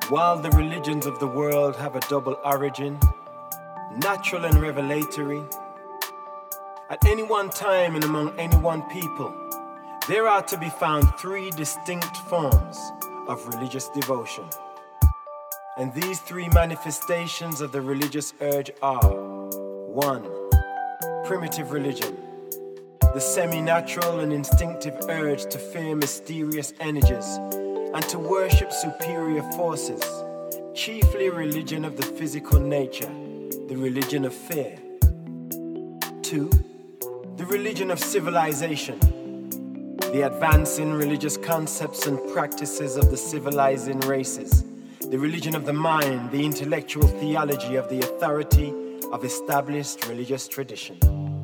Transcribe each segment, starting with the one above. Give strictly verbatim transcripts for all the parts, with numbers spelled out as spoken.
While the religions of the world have a double origin, natural and revelatory, at any one time and among any one people, there are to be found three distinct forms of religious devotion. And these three manifestations of the religious urge are: one, primitive religion, the semi-natural and instinctive urge to fear mysterious energies and to worship superior forces, chiefly religion of the physical nature, the religion of fear. Two, the religion of civilization, the advancing religious concepts and practices of the civilizing races, the religion of the mind, the intellectual theology of the authority of established religious tradition.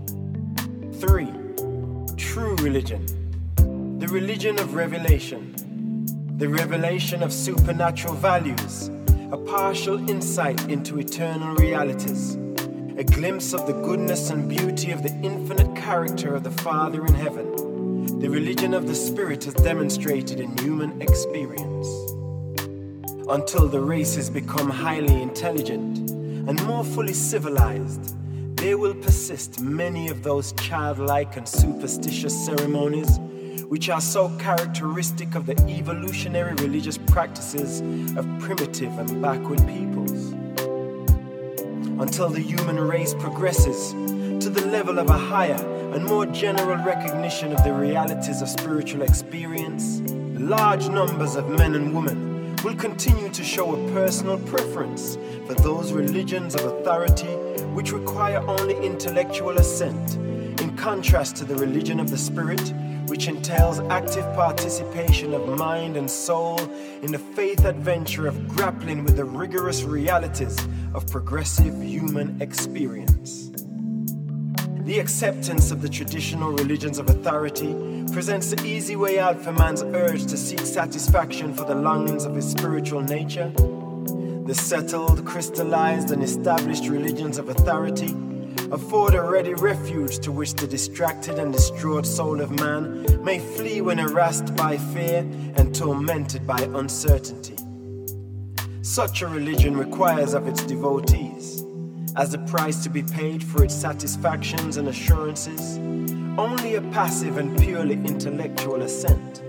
Three, true religion, the religion of revelation, the revelation of supernatural values, a partial insight into eternal realities, a glimpse of the goodness and beauty of the infinite character of the Father in heaven, the religion of the Spirit as demonstrated in human experience. Until the races become highly intelligent and more fully civilized, there will persist many of those childlike and superstitious ceremonies which are so characteristic of the evolutionary religious practices of primitive and backward peoples. Until the human race progresses to the level of a higher and more general recognition of the realities of spiritual experience, large numbers of men and women will continue to show a personal preference for those religions of authority which require only intellectual assent, in contrast to the religion of the Spirit, which entails active participation of mind and soul in the faith adventure of grappling with the rigorous realities of progressive human experience. The acceptance of the traditional religions of authority presents the easy way out for man's urge to seek satisfaction for the longings of his spiritual nature. The settled, crystallized, and established religions of authority afford a ready refuge to which the distracted and distraught soul of man may flee when harassed by fear and tormented by uncertainty. Such a religion requires of its devotees, as the price to be paid for its satisfactions and assurances, only a passive and purely intellectual assent.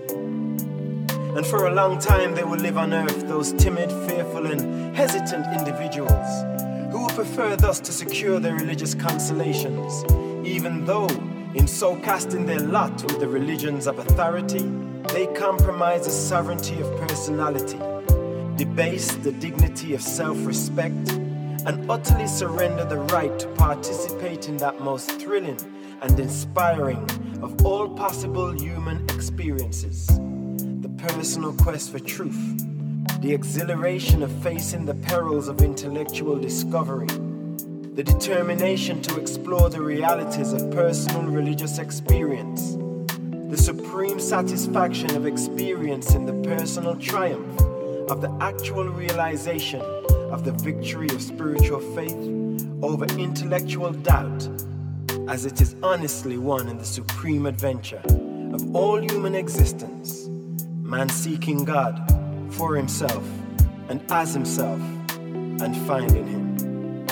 And for a long time they will live on earth those timid, fearful, and hesitant individuals who will prefer thus to secure their religious consolations, even though, in so casting their lot with the religions of authority, they compromise the sovereignty of personality, debase the dignity of self-respect, and utterly surrender the right to participate in that most thrilling and inspiring of all possible human experiences, the personal quest for truth, the exhilaration of facing the perils of intellectual discovery, the determination to explore the realities of personal religious experience, the supreme satisfaction of experiencing the personal triumph of the actual realization of the victory of spiritual faith over intellectual doubt, as it is honestly won in the supreme adventure of all human existence, man seeking God for himself and as himself and finding him.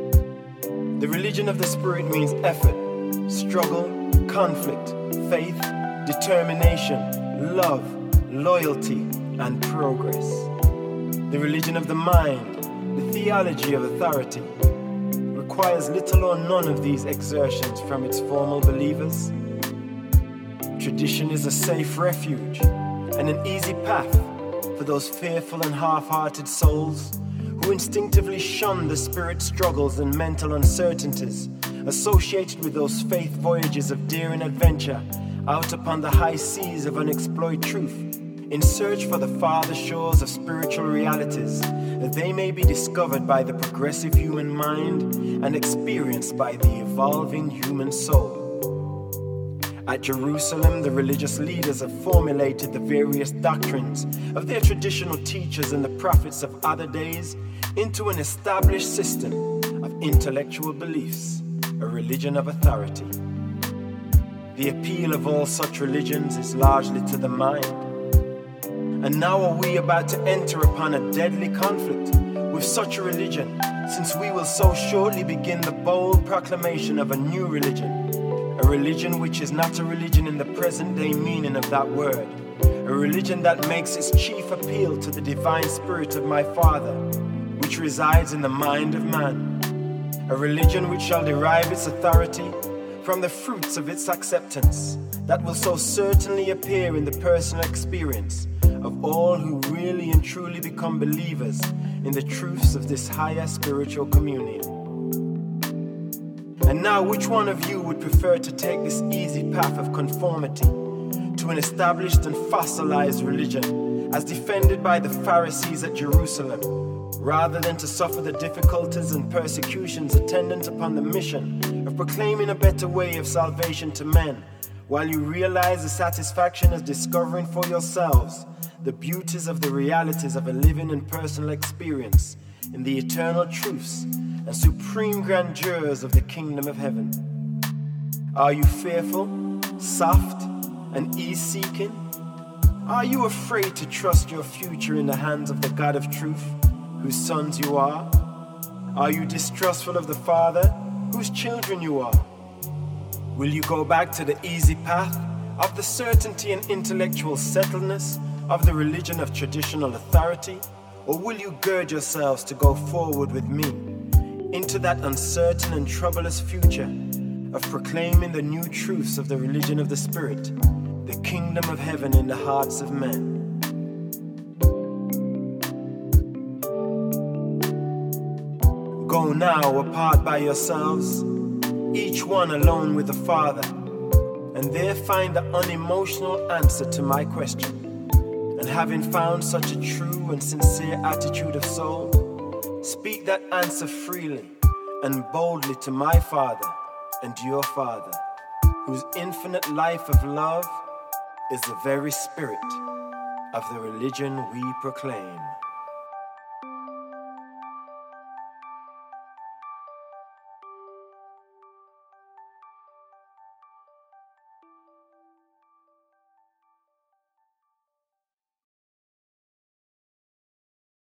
The religion of the Spirit means effort, struggle, conflict, faith, determination, love, loyalty, and progress. The religion of the mind, the theology of authority, requires little or none of these exertions from its formal believers. Tradition is a safe refuge and an easy path for those fearful and half-hearted souls who instinctively shun the spirit struggles and mental uncertainties associated with those faith voyages of daring adventure out upon the high seas of unexplored truth in search for the farther shores of spiritual realities that they may be discovered by the progressive human mind and experienced by the evolving human soul. At Jerusalem, the religious leaders have formulated the various doctrines of their traditional teachers and the prophets of other days into an established system of intellectual beliefs, a religion of authority. The appeal of all such religions is largely to the mind, And now are we about to enter upon a deadly conflict with such a religion, since we will so shortly begin the bold proclamation of a new religion, a religion which is not a religion in the present day meaning of that word, a religion that makes its chief appeal to the divine spirit of my Father, which resides in the mind of man, a religion which shall derive its authority from the fruits of its acceptance, that will so certainly appear in the personal experience of all who really and truly become believers in the truths of this higher spiritual communion. And now, which one of you would prefer to take this easy path of conformity to an established and fossilized religion as defended by the Pharisees at Jerusalem, rather than to suffer the difficulties and persecutions attendant upon the mission of proclaiming a better way of salvation to men, while you realize the satisfaction of discovering for yourselves the beauties of the realities of a living and personal experience in the eternal truths and supreme grandeurs of the kingdom of heaven? Are you fearful, soft, and ease-seeking? Are you afraid to trust your future in the hands of the God of truth, whose sons you are? Are you distrustful of the Father, whose children you are? Will you go back to the easy path of the certainty and intellectual settledness of the religion of traditional authority? Or will you gird yourselves to go forward with me into that uncertain and troublous future of proclaiming the new truths of the religion of the Spirit, the kingdom of heaven in the hearts of men? Go now apart by yourselves, each one alone with the Father, and there find the unemotional answer to my question. And having found such a true and sincere attitude of soul, speak that answer freely and boldly to my Father and your Father, whose infinite life of love is the very spirit of the religion we proclaim.